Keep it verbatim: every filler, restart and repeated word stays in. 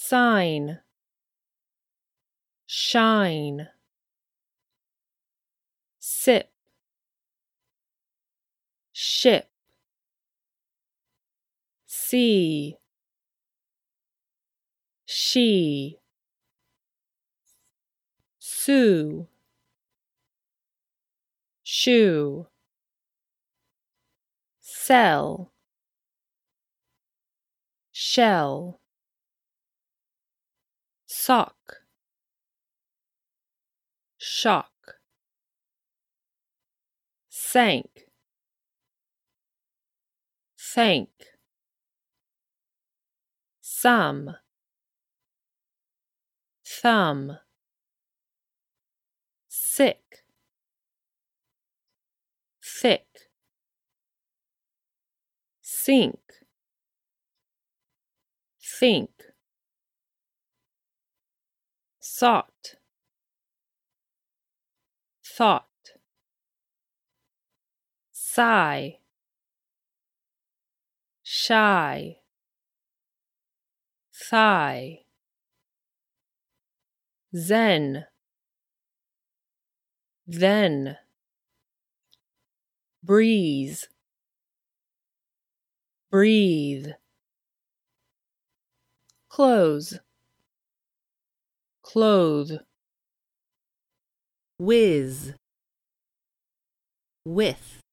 sign, shine, sip, ship, see, she, sue, shoe, sell, shell, sock, shock, sank, thank, some, thumb, sick, thick, sink, think, sought, thought, sigh, shy, thigh, zen, then, breeze, breathe, close, clothe, whiz, with.